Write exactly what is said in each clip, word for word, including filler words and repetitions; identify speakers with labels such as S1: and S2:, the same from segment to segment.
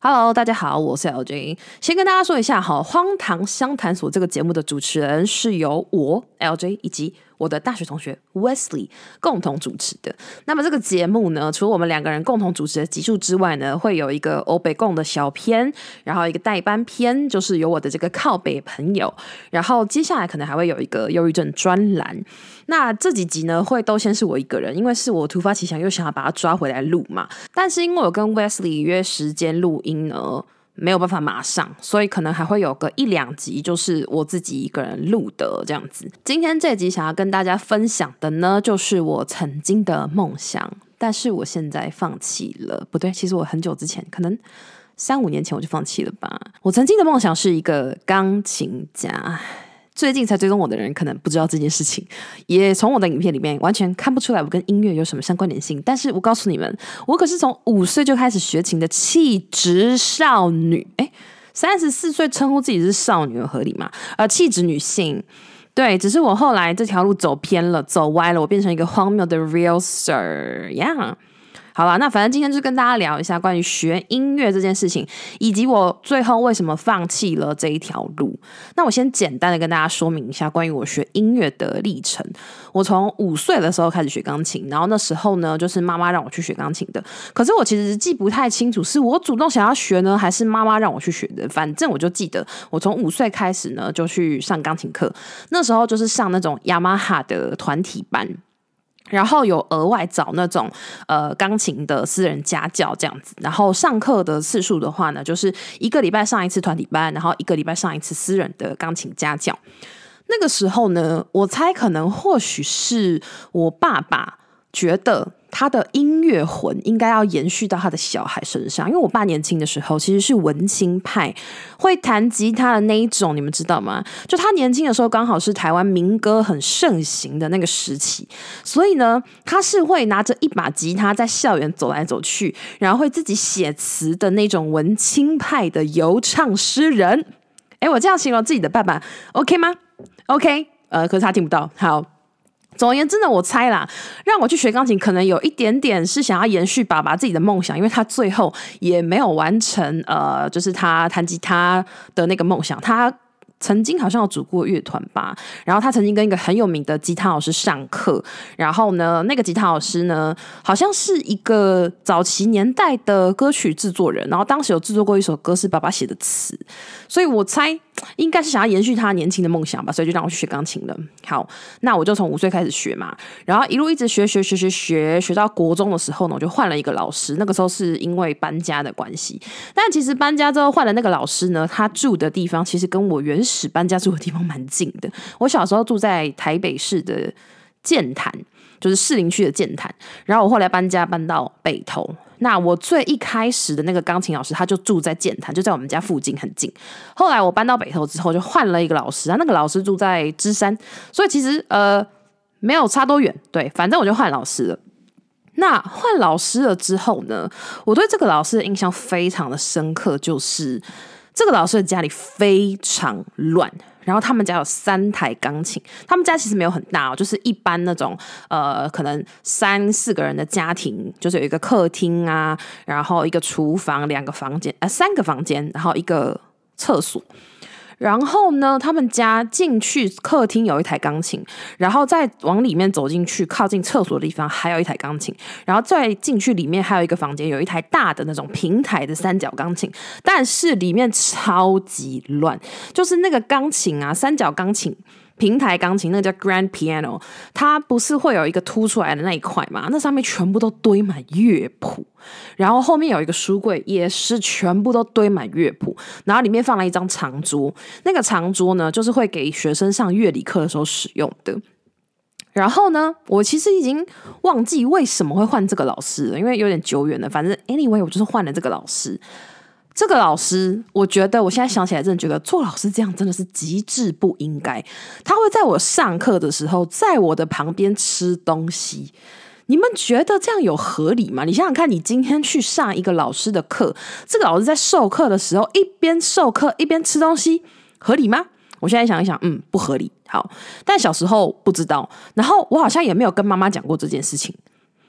S1: Hello， 大家好，我是 L J。先跟大家说一下哈，荒唐相谈所这个节目的主持人是由我 L J 以及我的大学同学 Wesley 共同主持的。那么这个节目呢，除了我们两个人共同主持的集数之外呢，会有一个欧北共的小篇，然后一个代班篇，就是有我的这个靠北朋友，然后接下来可能还会有一个忧郁症专栏。那这几集呢，会都先是我一个人，因为是我突发奇想又想要把它抓回来录嘛。但是因为我跟 Wesley 约时间录音呢，没有办法马上，所以可能还会有个一两集就是我自己一个人录的这样子。今天这集想要跟大家分享的呢，就是我曾经的梦想，但是我现在放弃了。不对，其实我很久之前，可能三五年前我就放弃了吧。我曾经的梦想是一个钢琴家。最近才追踪我的人可能不知道这件事情，也从我的影片里面完全看不出来我跟音乐有什么相关联性。但是我告诉你们，我可是从五岁就开始学琴的气质少女。诶，三十四岁称呼自己是少女合理吗？呃，气质女性。对，只是我后来这条路走偏了，走歪了，我变成一个荒谬的 real sir 呀、yeah。好啦，那反正今天就跟大家聊一下关于学音乐这件事情，以及我最后为什么放弃了这一条路。那我先简单的跟大家说明一下关于我学音乐的历程。我从五岁的时候开始学钢琴，然后那时候呢，就是妈妈让我去学钢琴的。可是我其实记不太清楚是我主动想要学呢，还是妈妈让我去学的。反正我就记得我从五岁开始呢，就去上钢琴课。那时候就是上那种雅马哈的团体班。然后有额外找那种呃钢琴的私人家教这样子，然后上课的次数的话呢，就是一个礼拜上一次团体班，然后一个礼拜上一次私人的钢琴家教。那个时候呢，我猜可能或许是我爸爸觉得他的音乐魂应该要延续到他的小孩身上，因为我爸年轻的时候其实是文青派，会弹吉他的那一种，你们知道吗？就他年轻的时候刚好是台湾民歌很盛行的那个时期，所以呢，他是会拿着一把吉他在校园走来走去，然后会自己写词的那种文青派的游唱诗人。诶，我这样形容自己的爸爸 OK 吗？ OK， 呃，可是他听不到。好，总而言之呢，我猜啦，让我去学钢琴可能有一点点是想要延续爸爸自己的梦想，因为他最后也没有完成呃，就是他弹吉他的那个梦想。他曾经好像有组过乐团吧，然后他曾经跟一个很有名的吉他老师上课，然后呢，那个吉他老师呢，好像是一个早期年代的歌曲制作人，然后当时有制作过一首歌是爸爸写的词，所以我猜应该是想要延续他年轻的梦想吧，所以就让我去学钢琴了。好，那我就从五岁开始学嘛，然后一路一直学学学学学学到国中的时候呢，我就换了一个老师。那个时候是因为搬家的关系，但其实搬家之后换了那个老师呢，他住的地方其实跟我原始搬家住的地方蛮近的。我小时候住在台北市的剑潭，就是士林区的剑潭，然后我后来搬家搬到北投。那我最一开始的那个钢琴老师，他就住在剑潭，就在我们家附近很近。后来我搬到北投之后，就换了一个老师，那个老师住在芝山，所以其实呃没有差多远。对，反正我就换老师了。那换老师了之后呢，我对这个老师的印象非常的深刻，就是这个老师的家里非常乱。然后他们家有三台钢琴，他们家其实没有很大哦，就是一般那种呃，可能三四个人的家庭，就是有一个客厅啊，然后一个厨房，两个房间，呃，三个房间，然后一个厕所。然后呢，他们家进去客厅有一台钢琴，然后再往里面走进去，靠近厕所的地方还有一台钢琴，然后再进去里面还有一个房间，有一台大的那种平台的三角钢琴，但是里面超级乱，就是那个钢琴啊，三角钢琴。平台钢琴那个叫 Grand Piano， 它不是会有一个凸出来的那一块嘛？那上面全部都堆满乐谱，然后后面有一个书柜，也是全部都堆满乐谱，然后里面放了一张长桌，那个长桌呢，就是会给学生上乐理课的时候使用的。然后呢，我其实已经忘记为什么会换这个老师了，因为有点久远了。反正 anyway， 我就是换了这个老师。这个老师，我觉得我现在想起来，真的觉得做老师这样真的是极致不应该。他会在我上课的时候，在我的旁边吃东西。你们觉得这样有合理吗？你想想看，你今天去上一个老师的课，这个老师在授课的时候一边授课一边吃东西，合理吗？我现在想一想，嗯，不合理。好，但小时候不知道，然后我好像也没有跟妈妈讲过这件事情。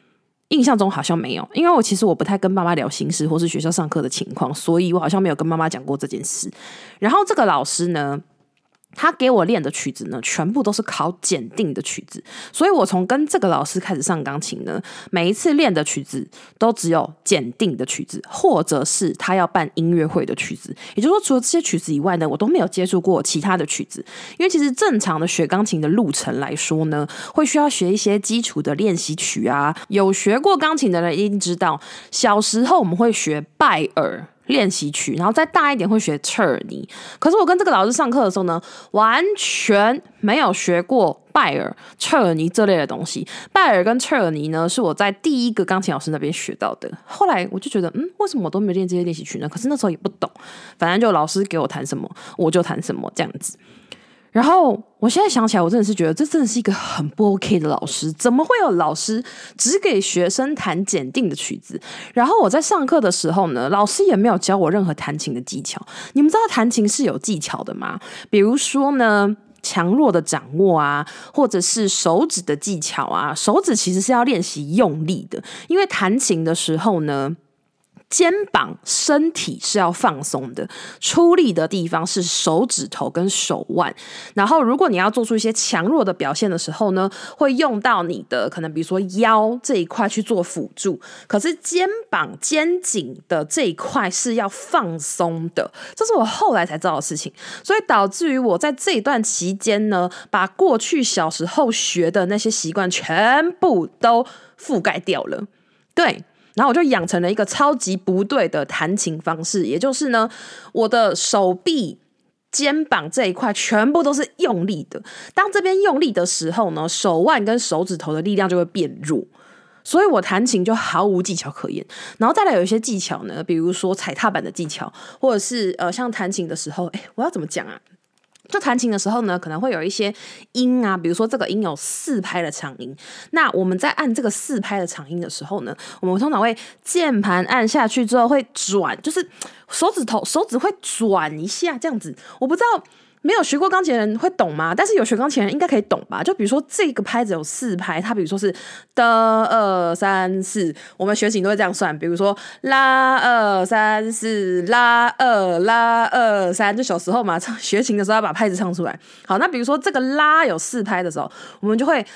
S1: 印象中好像没有，因为我其实我不太跟妈妈聊心事或是学校上课的情况，所以我好像没有跟妈妈讲过这件事。然后这个老师呢，他给我练的曲子呢，全部都是考检定的曲子，所以我从跟这个老师开始上钢琴呢，每一次练的曲子都只有检定的曲子，或者是他要办音乐会的曲子。也就是说，除了这些曲子以外呢，我都没有接触过其他的曲子。因为其实正常的学钢琴的路程来说呢，会需要学一些基础的练习曲啊。有学过钢琴的人一定知道，小时候我们会学拜耳练习曲，然后再大一点会学彻尔尼。可是我跟这个老师上课的时候呢，完全没有学过拜耳、彻尔尼这类的东西。拜耳跟彻尔尼呢，是我在第一个钢琴老师那边学到的。后来我就觉得，嗯，为什么我都没有练这些练习曲呢？可是那时候也不懂，反正就老师给我弹什么，我就弹什么这样子。然后我现在想起来，我真的是觉得这真的是一个很不 OK 的老师。怎么会有老师只给学生弹检定的曲子？然后我在上课的时候呢，老师也没有教我任何弹琴的技巧。你们知道弹琴是有技巧的吗？比如说呢，强弱的掌握啊，或者是手指的技巧啊。手指其实是要练习用力的，因为弹琴的时候呢，肩膀、身体是要放松的，出力的地方是手指头跟手腕。然后，如果你要做出一些强弱的表现的时候呢，会用到你的可能比如说腰这一块去做辅助。可是肩膀、肩颈的这一块是要放松的，这是我后来才知道的事情。所以导致于我在这一段期间呢，把过去小时候学的那些习惯全部都覆盖掉了。对。然后我就养成了一个超级不对的弹琴方式，也就是呢，我的手臂、肩膀这一块全部都是用力的。当这边用力的时候呢，手腕跟手指头的力量就会变弱，所以我弹琴就毫无技巧可言。然后再来有一些技巧呢，比如说踩踏板的技巧，或者是呃，像弹琴的时候，哎，我要怎么讲啊？就弹琴的时候呢，可能会有一些音啊，比如说这个音有四拍的长音，那我们在按这个四拍的长音的时候呢，我们通常会键盘按下去之后会转，就是手指头手指会转一下这样子。我不知道没有学过钢琴的人会懂吗？但是有学钢琴的人应该可以懂吧？就比如说这个拍子有四拍，它比如说是的二三四，我们学琴都会这样算，比如说拉二三四，拉二拉二三，就小时候嘛，学琴的时候要把拍子唱出来。好，那比如说这个拉有四拍的时候，我们就会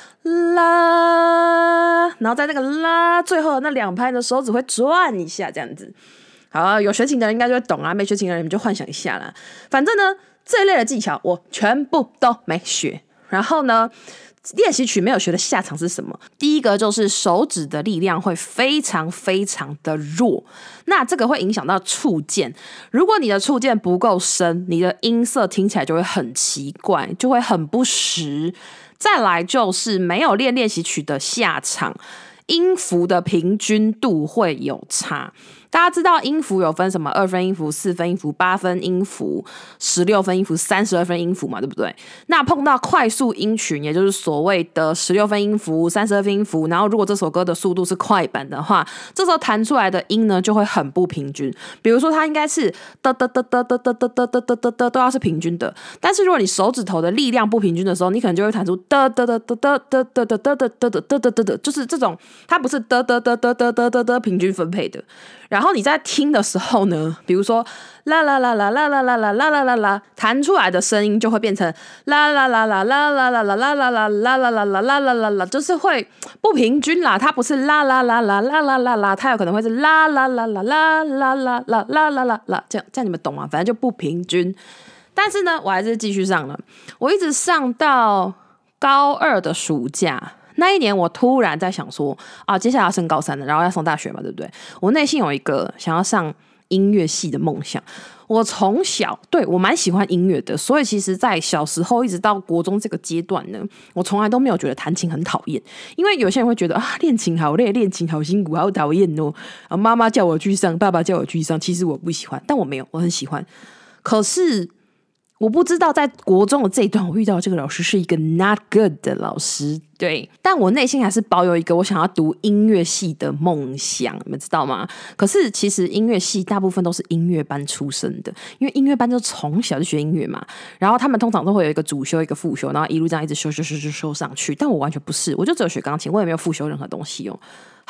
S1: 拉，然后在那个拉最后的那两拍的手指会转一下，这样子。好，有学琴的人应该就会懂啊，没学琴的人你们就幻想一下啦。反正呢，这一类的技巧我全部都没学。然后呢，练习曲没有学的下场是什么？第一个就是手指的力量会非常非常的弱，那这个会影响到触键。如果你的触键不够深，你的音色听起来就会很奇怪，就会很不实。再来就是没有练练习曲的下场，音符的平均度会有差。大家知道音符有分什么二分音符、四分音符、八分音符、十六分音符、三十二分音符嘛，对不对？那碰到快速音群，也就是所谓的十六分音符、三十二分音符，然后如果这首歌的速度是快板的话，这时候弹出来的音呢就会很不平均。比如说它应该是的的的的的的的的的的的都要是平均的，但是如果你手指头的力量不平均的时候，你可能就会弹出的的的的的的的的的的的的的的的，就是这种它不是的的的的的的的的平均分配的。然后你在听的时候呢，比如说啦啦啦啦啦啦啦啦啦啦啦啦，弹出来的声音就会变成啦啦啦啦啦啦啦啦啦啦啦啦啦啦啦啦啦啦啦，就是会不平均啦。它不是啦啦啦啦啦啦啦啦，它有可能会是啦啦啦啦啦啦啦啦啦啦啦啦，这样这样你们懂吗？反正就不平均。但是呢，我还是继续上了，我一直上到高二的暑假。那一年我突然在想说啊，接下来要升高三了，然后要上大学嘛，对不对？我内心有一个想要上音乐系的梦想。我从小对我蛮喜欢音乐的，所以其实在小时候一直到国中这个阶段呢，我从来都没有觉得弹琴很讨厌。因为有些人会觉得啊，练琴好累，练琴好辛苦，好讨厌哦。啊，妈妈叫我去上，爸爸叫我去上，其实我不喜欢，但我没有，我很喜欢。可是我不知道在国中的这一段，我遇到的这个老师是一个 not good 的老师，对，但我内心还是保有一个我想要读音乐系的梦想，你们知道吗？可是其实音乐系大部分都是音乐班出身的，因为音乐班就从小就学音乐嘛，然后他们通常都会有一个主修一个副修，然后一路这样一直修修修修修上去。但我完全不是，我就只有学钢琴，我也没有副修任何东西哦。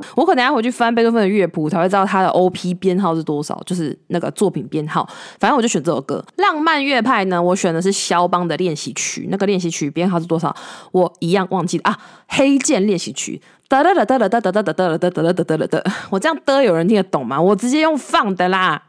S1: 我可能要回去翻贝多芬的乐谱，才会知道他的 O P 编号是多少，就是那个作品编号。反正我就选这首歌。浪漫乐派呢，我选的是肖邦的练习曲，那个练习曲编号是多少？我一样忘记了啊。黑键练习曲，哒哒哒哒哒哒哒哒哒哒哒哒哒哒哒，我这样的有人听得懂吗？我直接用放的啦。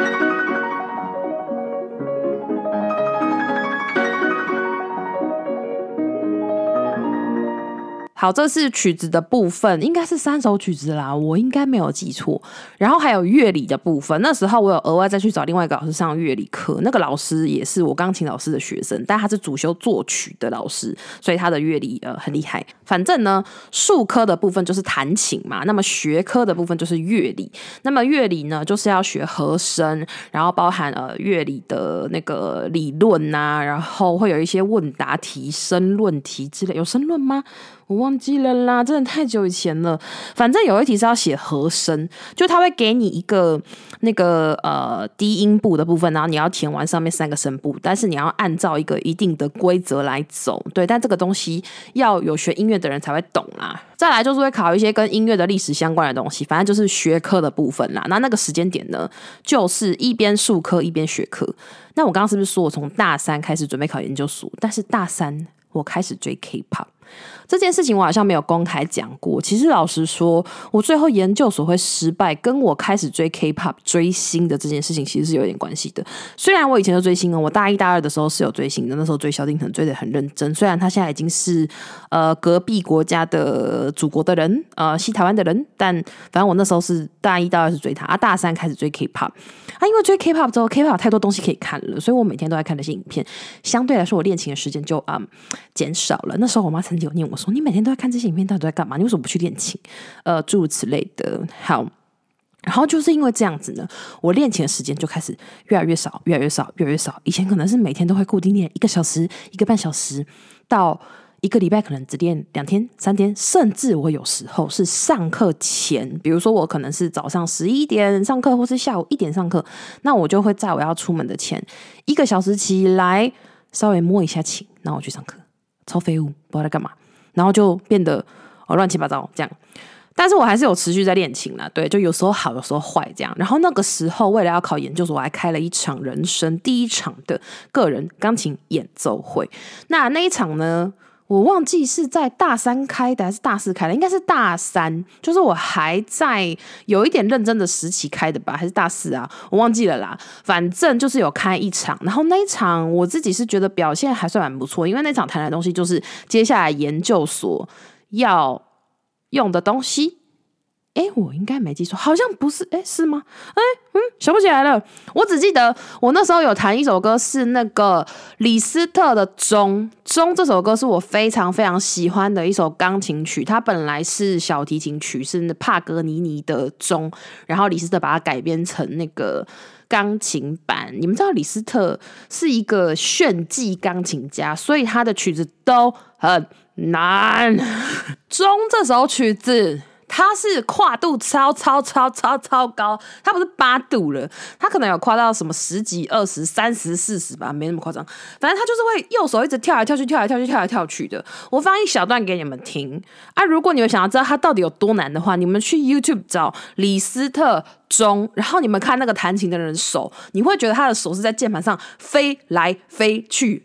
S1: 好，这是曲子的部分，应该是三首曲子啦，我应该没有记错。然后还有乐理的部分，那时候我有额外再去找另外一个老师上乐理课，那个老师也是我钢琴老师的学生，但他是主修作曲的老师，所以他的乐理呃很厉害。反正呢，术科的部分就是弹琴嘛，那么学科的部分就是乐理。那么乐理呢，就是要学和声，然后包含呃乐理的那个理论啊，然后会有一些问答题、申论题之类，有申论吗？我忘记了啦，真的太久以前了。反正有一题是要写和声，就他会给你一个那个呃低音部的部分，然后你要填完上面三个声部，但是你要按照一个一定的规则来走。对，但这个东西要有学音乐的人才会懂啦。再来就是会考一些跟音乐的历史相关的东西，反正就是学科的部分啦。那那个时间点呢，就是一边术科一边学科。那我刚刚是不是说我从大三开始准备考研究所，但是大三我开始追 K-pop。这件事情我好像没有公开讲过。其实老实说，我最后研究所会失败，跟我开始追 K-pop 追星的这件事情其实是有点关系的。虽然我以前就追星了，我大一大二的时候是有追星的，那时候追萧敬腾追得很认真。虽然他现在已经是呃隔壁国家的祖国的人，呃西台湾的人，但反正我那时候是大一大二是追他，啊大三开始追 K-pop。啊，因为追 K-pop 之后 ，K-pop 有太多东西可以看了，所以我每天都在看那些影片。相对来说，我练琴的时间就嗯减少了。那时候我妈曾经有念我说：“你每天都在看这些影片，到底都在干嘛？你为什么不去练琴？”呃，诸如此类的。好，然后就是因为这样子呢，我练琴的时间就开始越来越少，越来越少，越来越少。以前可能是每天都会固定练一个小时、一个半小时，到一个礼拜可能只练两天、三天，甚至我有时候是上课前，比如说我可能是早上十一点上课，或是下午一点上课，那我就会在我要出门的前一个小时起来，稍微摸一下琴，然后我去上课，超废物，不知道在干嘛，然后就变得哦乱七八糟这样。但是我还是有持续在练琴啦，对，就有时候好，有时候坏这样。然后那个时候为了要考研究所，我还开了一场人生第一场的个人钢琴演奏会。那那一场呢，我忘记是在大三开的还是大四开的，应该是大三，就是我还在有一点认真的时期开的吧，还是大四啊，我忘记了啦。反正就是有开一场，然后那一场我自己是觉得表现还算蛮不错，因为那场谈的东西就是接下来研究所要用的东西。诶，我应该没记错，好像不是，诶，是吗？诶，嗯，想不起来了。我只记得我那时候有弹一首歌，是那个李斯特的《钟》。《钟》这首歌是我非常非常喜欢的一首钢琴曲，它本来是小提琴曲，是帕格尼尼的《钟》，然后李斯特把它改编成那个钢琴版。你们知道李斯特是一个炫技钢琴家，所以他的曲子都很难。《钟》这首曲子它是跨度超超超超超高，它不是八度了，它可能有跨到什么十几、二十、三十、四十吧，没那么夸张。反正它就是会右手一直跳来跳去、跳来跳去、跳来跳去的。我放一小段给你们听啊！如果你们想要知道它到底有多难的话，你们去 YouTube 找李斯特钟，然后你们看那个弹琴的人手，你会觉得他的手是在键盘上飞来飞去。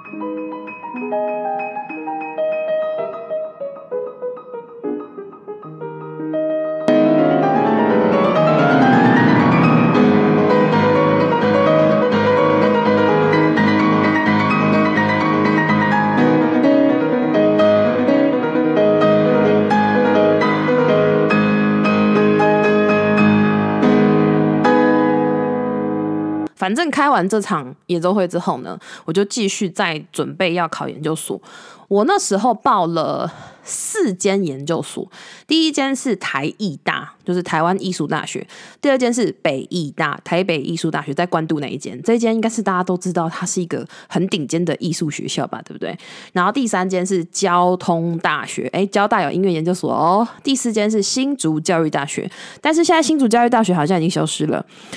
S1: 反正开完这场演奏会之后呢，我就继续在准备要考研究所。我那时候报了四间研究所，第一间是台艺大，就是台湾艺术大学；第二间是北艺大，台北艺术大学，在关渡那一间。这一间应该是大家都知道，它是一个很顶尖的艺术学校吧，对不对？然后第三间是交通大学，诶，交大有音乐研究所哦。第四间是新竹教育大学，但是现在新竹教育大学好像已经消失了。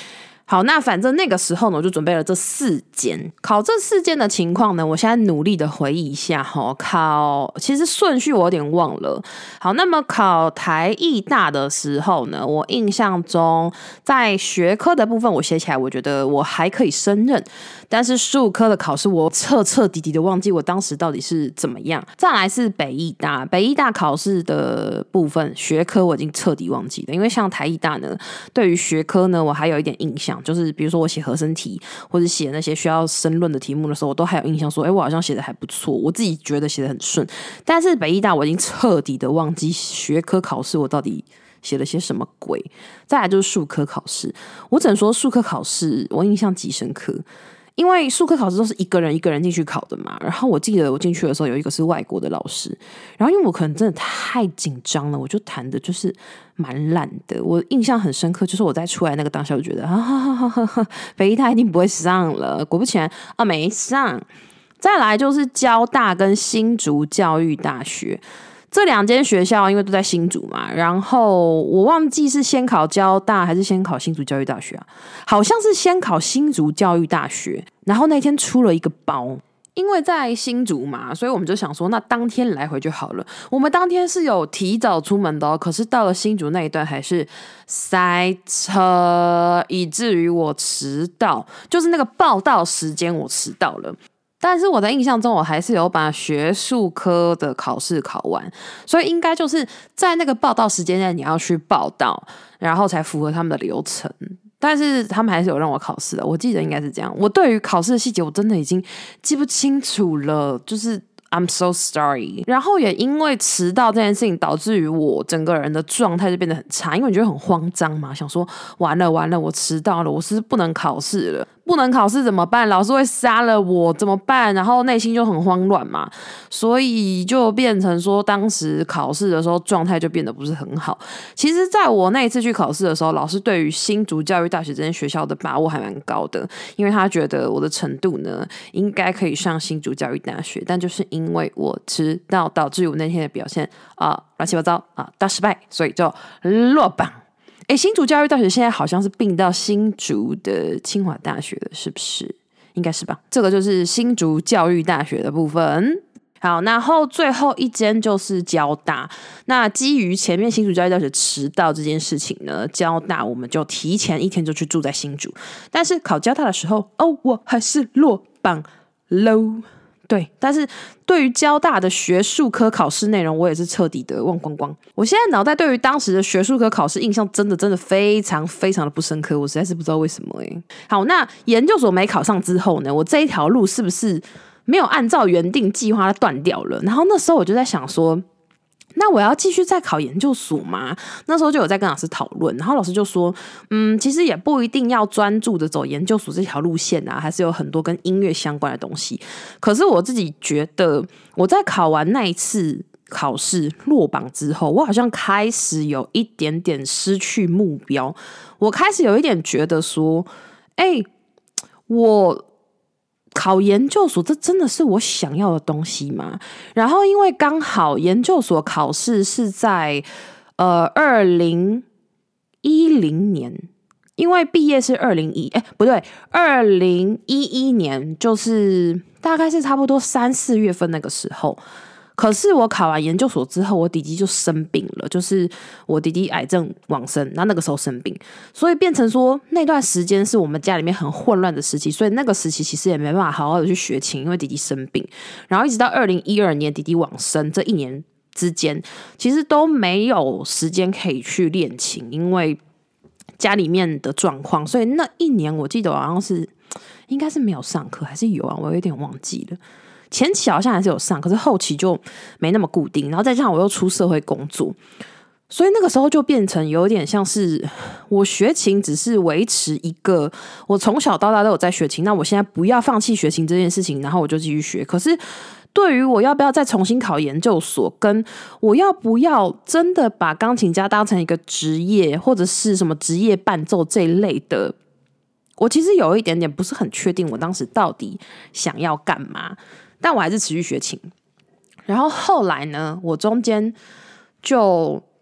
S1: 好，那反正那个时候呢，我就准备了这四间。考这四间的情况呢，我现在努力的回忆一下哈。考其实顺序我有点忘了。好，那么考台艺大的时候呢，我印象中在学科的部分我写起来，我觉得我还可以胜任。但是数科的考试，我彻彻底底的忘记我当时到底是怎么样。再来是北艺大，北艺大考试的部分学科我已经彻底忘记了，因为像台艺大呢，对于学科呢，我还有一点印象。就是比如说我写和声题或者写那些需要申论的题目的时候，我都还有印象说，哎，我好像写的还不错，我自己觉得写的很顺。但是北艺大我已经彻底的忘记学科考试我到底写了些什么鬼。再来就是数科考试，我只能说数科考试我印象极深刻。因为数科考试都是一个人一个人进去考的嘛，然后我记得我进去的时候有一个是外国的老师，然后因为我可能真的太紧张了，我就弹的就是蛮烂的。我印象很深刻，就是我在出来那个当下就觉得哈哈哈哈哈，北艺大一定不会上了，果不其然啊，没上。再来就是交大跟新竹教育大学。这两间学校因为都在新竹嘛，然后我忘记是先考交大还是先考新竹教育大学啊？好像是先考新竹教育大学，然后那天出了一个包，因为在新竹嘛，所以我们就想说那当天来回就好了。我们当天是有提早出门的哦，可是到了新竹那一段还是塞车，以至于我迟到，就是那个报到时间我迟到了。但是我的印象中，我还是有把学术科的考试考完，所以应该就是在那个报到时间内你要去报到，然后才符合他们的流程。但是他们还是有让我考试的，我记得应该是这样。我对于考试的细节我真的已经记不清楚了，就是 I'm so sorry。然后也因为迟到这件事情，导致于我整个人的状态就变得很差，因为我觉得很慌张嘛，想说完了完了，我迟到了，我是不能考试了。不能考试怎么办？老师会杀了我怎么办？然后内心就很慌乱嘛，所以就变成说，当时考试的时候状态就变得不是很好。其实，在我那一次去考试的时候，老师对于新竹教育大学这间学校的把握还蛮高的，因为他觉得我的程度呢，应该可以上新竹教育大学，但就是因为我迟到，导致于我那天的表现啊、呃、乱七八糟啊、呃、大失败，所以就落榜。诶，新竹教育大学现在好像是并到新竹的清华大学了，是不是？应该是吧。这个就是新竹教育大学的部分。好，然后最后一间就是交大。那基于前面新竹教育大学迟到这件事情呢，交大我们就提前一天就去住在新竹。但是考交大的时候，哦，我还是落榜喽。对，但是对于交大的学术科考试内容，我也是彻底的忘光光。我现在脑袋对于当时的学术科考试印象真的真的非常非常的不深刻，我实在是不知道为什么欸。好，那研究所没考上之后呢，我这一条路是不是没有按照原定计划断掉了？然后那时候我就在想说，那我要继续再考研究所吗？那时候就有在跟老师讨论，然后老师就说，嗯，其实也不一定要专注的走研究所这条路线啊，还是有很多跟音乐相关的东西。可是我自己觉得，我在考完那一次考试落榜之后，我好像开始有一点点失去目标，我开始有一点觉得说，哎、欸，我考研究所这真的是我想要的东西吗？然后因为刚好研究所考试是在呃二零一零年，因为毕业是二零一哎不对二零一一年，就是大概是差不多三四月份那个时候。可是我考完研究所之后，我弟弟就生病了，就是我弟弟癌症往生，然后那个时候生病，所以变成说那段时间是我们家里面很混乱的时期，所以那个时期其实也没办法好好的去学琴，因为弟弟生病，然后一直到二零一二年弟弟往生这一年之间，其实都没有时间可以去练琴，因为家里面的状况，所以那一年我记得好像是应该是没有上课，还是有啊，我有点忘记了。前期好像还是有上，可是后期就没那么固定，然后再加上我又出社会工作，所以那个时候就变成有点像是我学琴只是维持一个我从小到大都有在学琴，那我现在不要放弃学琴这件事情，然后我就继续学。可是对于我要不要再重新考研究所，跟我要不要真的把钢琴家当成一个职业，或者是什么职业伴奏这一类的，我其实有一点点不是很确定我当时到底想要干嘛。但我还是持续学琴，然后后来呢，我中间就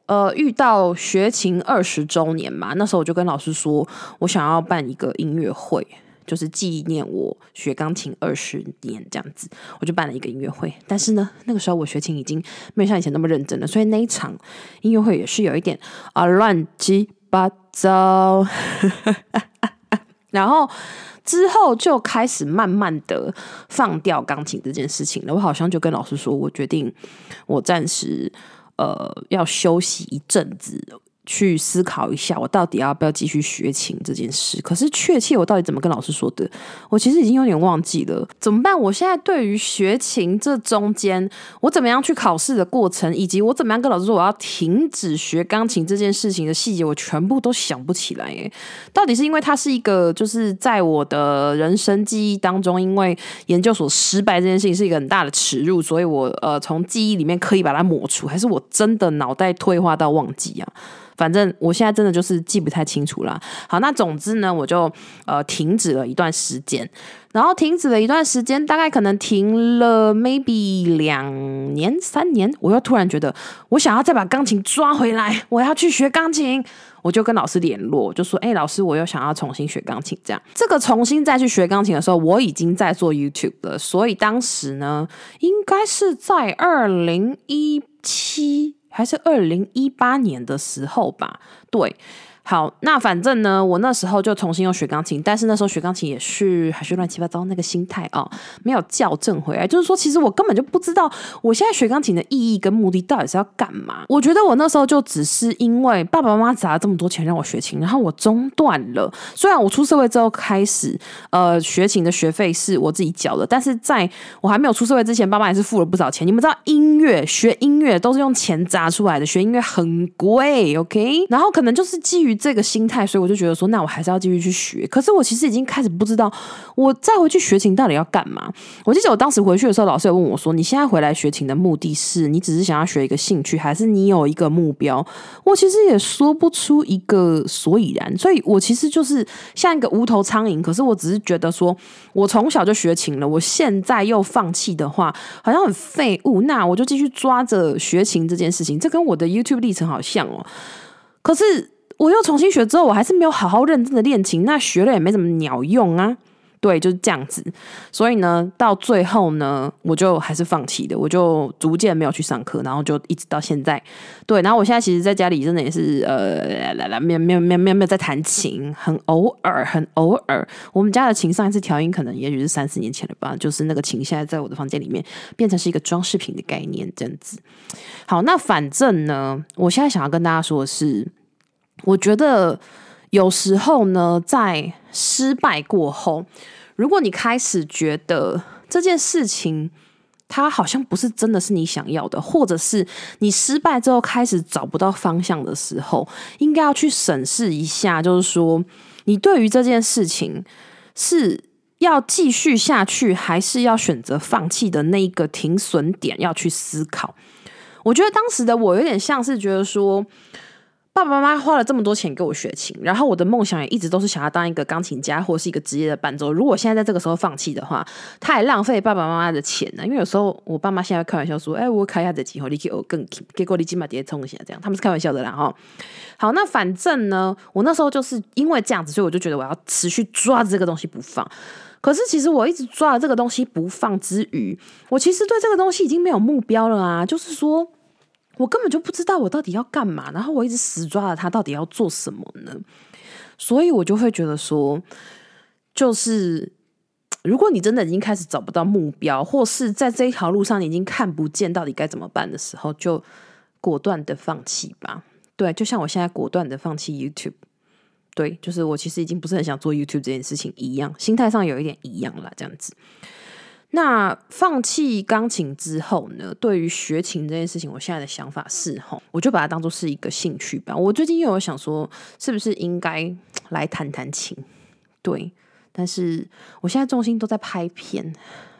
S1: 呃遇到学琴二十周年嘛，那时候我就跟老师说，我想要办一个音乐会，就是纪念我学钢琴二十年这样子，我就办了一个音乐会。但是呢，那个时候我学琴已经没有像以前那么认真了，所以那一场音乐会也是有一点啊乱七八糟。然后之后就开始慢慢的放掉钢琴这件事情了。我好像就跟老师说，我决定我暂时呃要休息一阵子，去思考一下我到底要不要继续学琴这件事。可是确切我到底怎么跟老师说的，我其实已经有点忘记了。怎么办？我现在对于学琴这中间我怎么样去考试的过程，以及我怎么样跟老师说我要停止学钢琴这件事情的细节，我全部都想不起来耶。到底是因为它是一个就是在我的人生记忆当中，因为研究所失败这件事情是一个很大的耻辱，所以我呃从记忆里面刻意把它抹除，还是我真的脑袋退化到忘记啊？反正我现在真的就是记不太清楚啦。好，那总之呢，我就呃停止了一段时间，然后停止了一段时间，大概可能停了 maybe 两年三年，我又突然觉得我想要再把钢琴抓回来，我要去学钢琴。我就跟老师联络，就说哎、欸，老师我又想要重新学钢琴。这样这个重新再去学钢琴的时候，我已经在做 YouTube 了，所以当时呢应该是在二零一七还是二零一八年的时候吧。对，好，那反正呢我那时候就重新又学钢琴，但是那时候学钢琴也是还是乱七八糟，那个心态啊、哦、没有校正回来。就是说其实我根本就不知道我现在学钢琴的意义跟目的到底是要干嘛。我觉得我那时候就只是因为爸爸妈妈砸了这么多钱让我学琴，然后我中断了。虽然我出社会之后开始呃学琴的学费是我自己缴的，但是在我还没有出社会之前，爸妈还是付了不少钱。你们知道音乐学音乐都是用钱砸出来的，学音乐很贵 OK， 然后可能就是基于这个心态，所以我就觉得说那我还是要继续去学。可是我其实已经开始不知道我再回去学琴到底要干嘛。我记得我当时回去的时候，老师有问我说你现在回来学琴的目的是你只是想要学一个兴趣，还是你有一个目标？我其实也说不出一个所以然，所以我其实就是像一个无头苍蝇。可是我只是觉得说我从小就学琴了，我现在又放弃的话好像很废物，那我就继续抓着学琴这件事情。这跟我的 YouTube 历程好像哦。可是我又重新学之后，我还是没有好好认真的练琴，那学了也没什么鸟用啊。对，就是这样子。所以呢，到最后呢，我就还是放弃的，我就逐渐没有去上课，然后就一直到现在。对，然后我现在其实在家里真的也是呃，来来没有没有没有没有没有在弹琴，很偶尔很偶尔。我们家的琴上一次调音可能也许是三四年前了吧，就是那个琴现在在我的房间里面变成是一个装饰品的概念这样子。好，那反正呢，我现在想要跟大家说的是，我觉得有时候呢，在失败过后，如果你开始觉得这件事情它好像不是真的是你想要的，或者是你失败之后开始找不到方向的时候，应该要去审视一下，就是说你对于这件事情是要继续下去，还是要选择放弃的那一个停损点要去思考。我觉得当时的我有点像是觉得说，爸爸妈妈花了这么多钱给我学琴，然后我的梦想也一直都是想要当一个钢琴家或是一个职业的伴奏。如果现在在这个时候放弃的话，太浪费爸爸妈妈的钱了。因为有时候我爸妈现在开玩笑说：“哎、欸，我开下这机会，你可以更结果你起码直接冲一下，这样他们是开玩笑的啦。”哈，好，那反正呢，我那时候就是因为这样子，所以我就觉得我要持续抓着这个东西不放。可是其实我一直抓着这个东西不放之余，我其实对这个东西已经没有目标了啊，就是说。我根本就不知道我到底要干嘛，然后我一直死抓着他到底要做什么呢？所以我就会觉得说，就是如果你真的已经开始找不到目标，或是在这一条路上你已经看不见到底该怎么办的时候，就果断的放弃吧。对，就像我现在果断的放弃 YouTube。对，就是我其实已经不是很想做 YouTube 这件事情一样，心态上有一点一样啦，这样子。那放弃钢琴之后呢，对于学琴这件事情，我现在的想法是我就把它当作是一个兴趣吧。我最近又有想说是不是应该来弹弹琴，对，但是我现在重心都在拍片，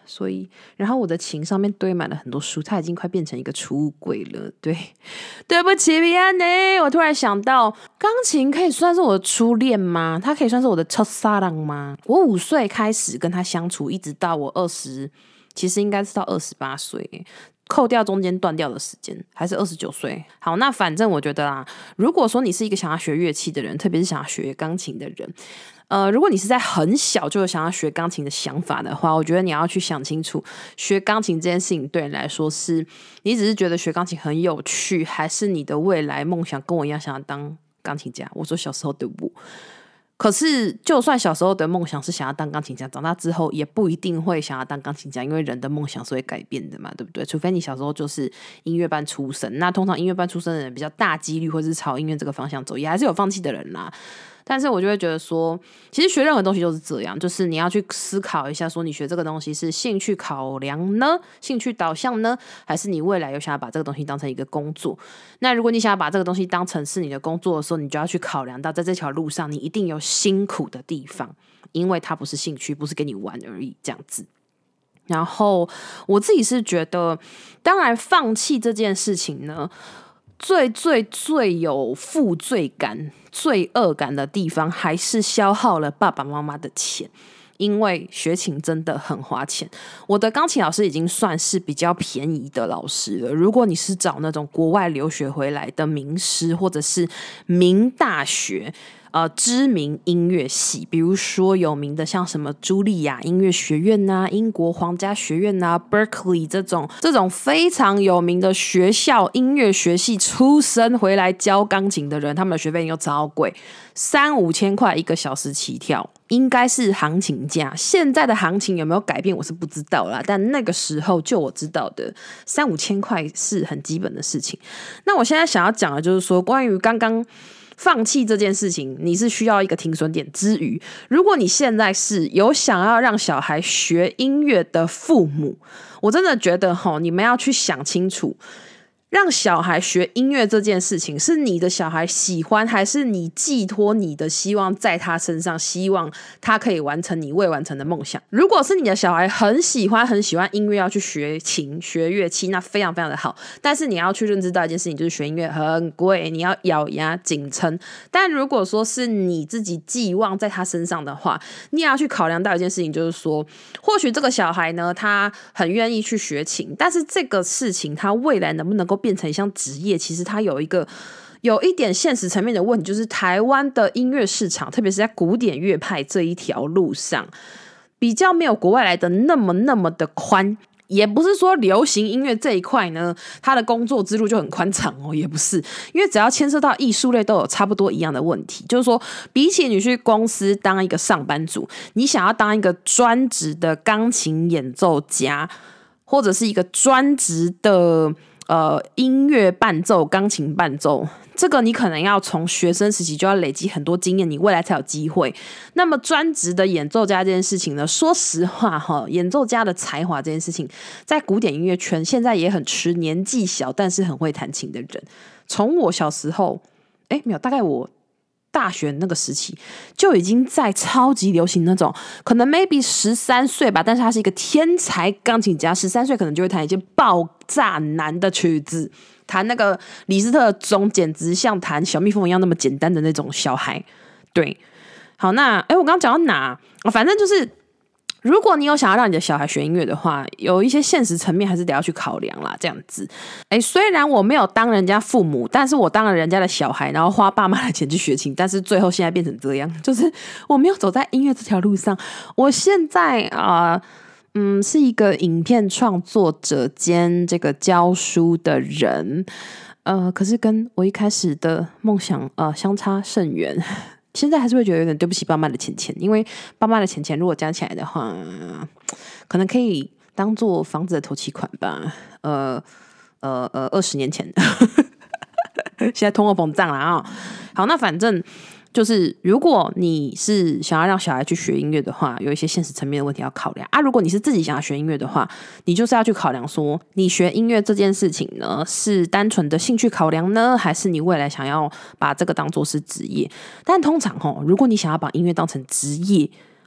S1: 所以然后我的琴上面堆满了很多书，它已经快变成一个储物柜了。对，对不起米安呢，我突然想到，钢琴可以算是我的初恋吗？它可以算是我的첫사랑吗？我五岁开始跟他相处，一直到我二十，其实应该是到二十八岁。扣掉中间断掉的时间，还是二十九岁。好，那反正我觉得啦，如果说你是一个想要学乐器的人，特别是想要学钢琴的人，呃，如果你是在很小就有想要学钢琴的想法的话，我觉得你要去想清楚，学钢琴这件事情对你来说是，你只是觉得学钢琴很有趣，还是你的未来梦想跟我一样想要当钢琴家？我说小时候的我。可是，就算小时候的梦想是想要当钢琴家，长大之后也不一定会想要当钢琴家，因为人的梦想是会改变的嘛，对不对？除非你小时候就是音乐班出身，那通常音乐班出身的人比较大几率会是朝音乐这个方向走，也还是有放弃的人啦。但是我就会觉得说，其实学任何东西都是这样，就是你要去思考一下，说你学这个东西是兴趣考量呢，兴趣导向呢，还是你未来有想要把这个东西当成一个工作？那如果你想要把这个东西当成是你的工作的时候，你就要去考量到，在这条路上你一定有辛苦的地方，因为它不是兴趣，不是给你玩而已，这样子。然后我自己是觉得，当然放弃这件事情呢，最最最有负罪感、罪恶感的地方，还是消耗了爸爸妈妈的钱。因为学琴真的很花钱，我的钢琴老师已经算是比较便宜的老师了。如果你是找那种国外留学回来的名师，或者是名大学呃知名音乐系，比如说有名的像什么茱莉亚音乐学院啊、英国皇家学院啊、Berkeley 这种这种非常有名的学校音乐学系出身回来教钢琴的人，他们的学费又超贵，三五千块一个小时起跳。应该是行情价，现在的行情有没有改变我是不知道啦，但那个时候就我知道的三五千块是很基本的事情。那我现在想要讲的就是说，关于刚刚放弃这件事情，你是需要一个停损点之余，如果你现在是有想要让小孩学音乐的父母，我真的觉得齁，你们要去想清楚，让小孩学音乐这件事情是你的小孩喜欢，还是你寄托你的希望在他身上，希望他可以完成你未完成的梦想？如果是你的小孩很喜欢很喜欢音乐，要去学琴学乐器，那非常非常的好，但是你要去认知到一件事情，就是学音乐很贵，你要咬牙紧撑。但如果说是你自己寄望在他身上的话，你也要去考量到一件事情，就是说或许这个小孩呢，他很愿意去学琴，但是这个事情他未来能不能够变成一项职业，其实它有一个有一点现实层面的问题，就是台湾的音乐市场，特别是在古典乐派这一条路上，比较没有国外来的那么那么的宽。也不是说流行音乐这一块呢，它的工作之路就很宽敞哦，也不是，因为只要牵涉到艺术类，都有差不多一样的问题。就是说，比起你去公司当一个上班族，你想要当一个专职的钢琴演奏家，或者是一个专职的呃音乐伴奏、钢琴伴奏，这个你可能要从学生时期就要累积很多经验，你未来才有机会。那么专职的演奏家这件事情呢，说实话哈，演奏家的才华这件事情，在古典音乐圈现在也很吃年纪小但是很会弹琴的人。从我小时候，哎，没有，大概我大学那个时期就已经在超级流行那种，可能 maybe 十三岁吧，但是他是一个天才钢琴家，十三岁可能就会弹一件爆炸难的曲子，弹那个李斯特钟简直像弹小蜜蜂一样那么简单的那种小孩。对，好，那哎，我刚刚讲到哪？反正就是，如果你有想要让你的小孩学音乐的话，有一些现实层面还是得要去考量啦。这样子，哎，虽然我没有当人家父母，但是我当了人家的小孩，然后花爸妈的钱去学琴，但是最后现在变成这样，就是我没有走在音乐这条路上。我现在啊、呃，嗯，是一个影片创作者兼这个教书的人，呃，可是跟我一开始的梦想呃相差甚远。现在还是会觉得有点对不起爸妈的钱钱，因为爸妈的钱钱如果加起来的话，可能可以当做房子的头期款吧。呃呃呃，二十年前，现在通货膨胀了啊。好，那反正就是，如果你是想要让小孩去学音乐的话，有一些现实层面的问题要考量啊。如果你是自己想要学音乐的话，你就是要去考量说，你学音乐这件事情呢，是单纯的兴趣考量呢，还是你未来想要把这个当作是职业？但通常齁，如果你想要把音乐当成职业，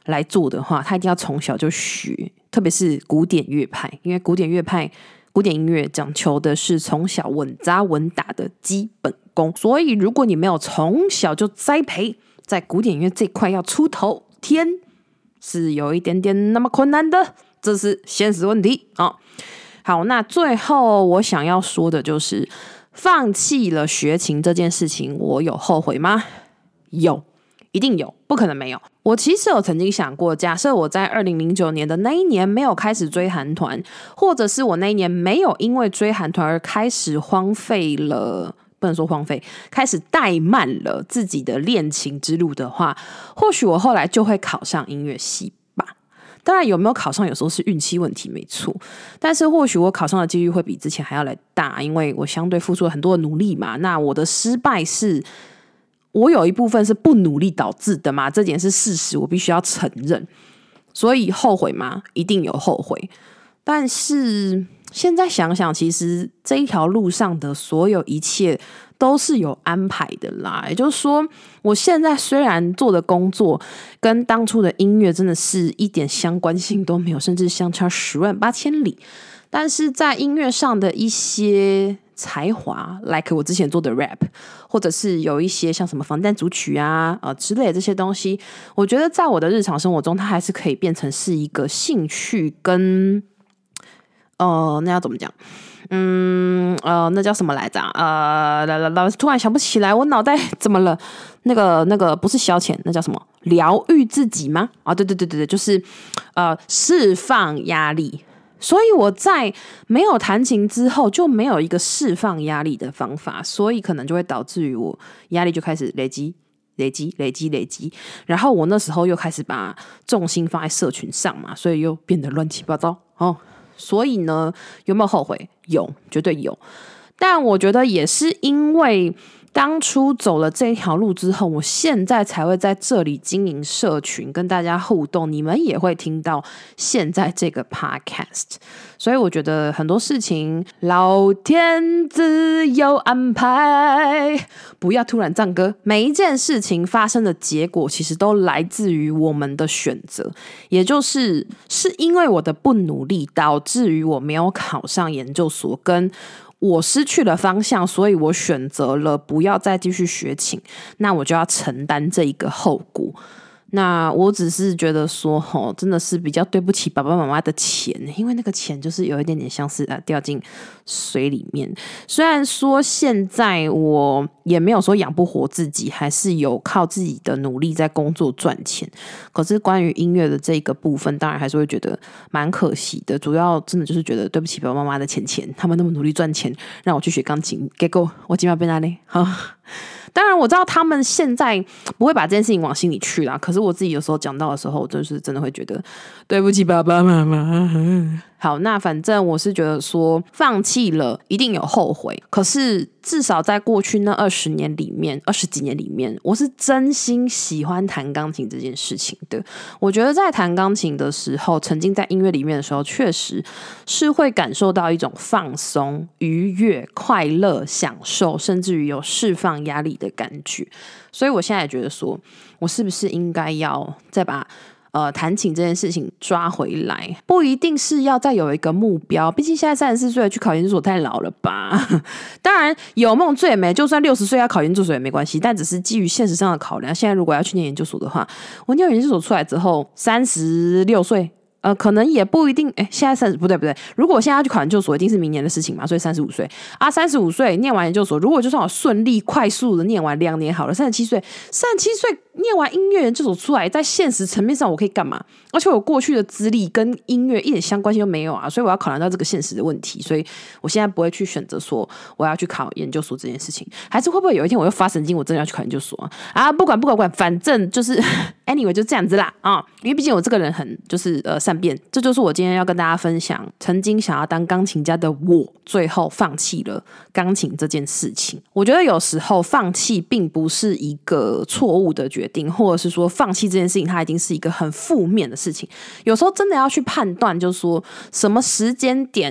S1: 来做的话，他一定要从小就学，特别是古典乐派，因为古典乐派古典音乐讲求的是从小稳扎稳打的基本功，所以如果你没有从小就栽培，在古典音乐这块要出头天是有一点点那么困难的，这是现实问题啊。好，那最后我想要说的就是，放弃了学琴这件事情，我有后悔吗？有，一定有，不可能没有。我其实有曾经想过，假设我在二零零九年的那一年没有开始追韩团，或者是我那一年没有因为追韩团而开始荒废了，不能说荒废，开始怠慢了自己的练琴之路的话，或许我后来就会考上音乐系吧。当然有没有考上有时候是运气问题没错，但是或许我考上的几率会比之前还要来大，因为我相对付出了很多的努力嘛。那我的失败是我有一部分是不努力导致的嘛，这点是事实，我必须要承认。所以后悔吗？一定有后悔。但是现在想想，其实这一条路上的所有一切都是有安排的啦。也就是说，我现在虽然做的工作跟当初的音乐真的是一点相关性都没有，甚至相差十万八千里，但是在音乐上的一些才华 like 我之前做的 rap， 或者是有一些像什么防弹组曲啊、呃、之类的这些东西，我觉得在我的日常生活中它还是可以变成是一个兴趣跟呃那要怎么讲嗯呃那叫什么来着呃来来来突然想不起来，我脑袋怎么了，那个那个不是消遣，那叫什么，疗愈自己吗？啊对对对对对，就是呃释放压力。所以我在没有弹琴之后就没有一个释放压力的方法，所以可能就会导致于我压力就开始累积累积累积累积，然后我那时候又开始把重心放在社群上嘛，所以又变得乱七八糟哦。所以呢，有没有后悔？有，绝对有。但我觉得也是因为当初走了这条路之后，我现在才会在这里经营社群，跟大家互动，你们也会听到现在这个 podcast。 所以我觉得很多事情老天自有安排，不要突然唱歌，每一件事情发生的结果其实都来自于我们的选择，也就是是因为我的不努力导致于我没有考上研究所，跟我失去了方向，所以我选择了不要再继续学琴，那我就要承担这一个后果。那我只是觉得说齁，真的是比较对不起爸爸妈妈的钱，因为那个钱就是有一点点像是、啊、掉进水里面。虽然说现在我也没有说养不活自己，还是有靠自己的努力在工作赚钱，可是关于音乐的这个部分当然还是会觉得蛮可惜的，主要真的就是觉得对不起爸爸妈妈的钱钱，他们那么努力赚钱让我去学钢琴，结果我今晚被哪里好。当然我知道他们现在不会把这件事情往心里去啦，可是我自己有时候讲到的时候就是真的会觉得对不起爸爸妈妈。好，那反正我是觉得说放弃了一定有后悔，可是至少在过去那二十年里面二十几年里面，我是真心喜欢弹钢琴这件事情的。我觉得在弹钢琴的时候，沉浸在音乐里面的时候，确实是会感受到一种放松、愉悦、快乐、享受，甚至于有释放压力的感觉。所以我现在也觉得说，我是不是应该要再把呃，弹琴这件事情抓回来，不一定是要再有一个目标，毕竟现在三十四岁去考研究所太老了吧。当然有梦最美，就算六十岁要考研究所也没关系，但只是基于现实上的考量，现在如果要去念研究所的话，我念研究所出来之后三十六岁呃，可能也不一定，哎，现在三十不对不对，如果我现在要去考研究所，一定是明年的事情嘛，所以三十五岁啊，三十五岁念完研究所，如果就算我顺利快速的念完两年好了，三十七岁，三十七岁念完音乐研究所出来，在现实层面上我可以干嘛？而且我过去的资历跟音乐一点相关性都没有啊，所以我要考量到这个现实的问题，所以我现在不会去选择说我要去考研究所这件事情，还是会不会有一天我又发神经，我真的要去考研究所啊？啊，不管不管不管，反正就是 anyway 就这样子啦啊，因为毕竟我这个人很就是呃善变，这就是我今天要跟大家分享，曾经想要当钢琴家的我，最后放弃了钢琴这件事情。我觉得有时候放弃并不是一个错误的决定，或者是说放弃这件事情它一定是一个很负面的事情。有时候真的要去判断，就是说什么时间点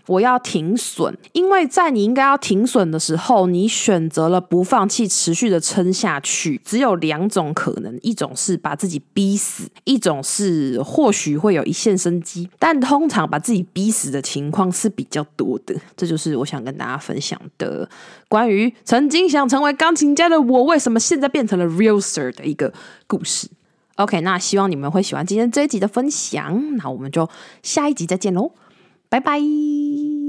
S1: 我要停损，因为在你应该要停损的时候，你选择了不放弃，持续的撑下去，只有两种可能，一种是把自己逼死，一种是或许会有一线生机，但通常把自己逼死的情况是比较多的。这就是我想跟大家分享的关于曾经想成为钢琴家的我为什么现在变成了 realtor 的一个故事。OK， 那希望你们会喜欢今天这一集的分享，那我们就下一集再见咯，拜拜。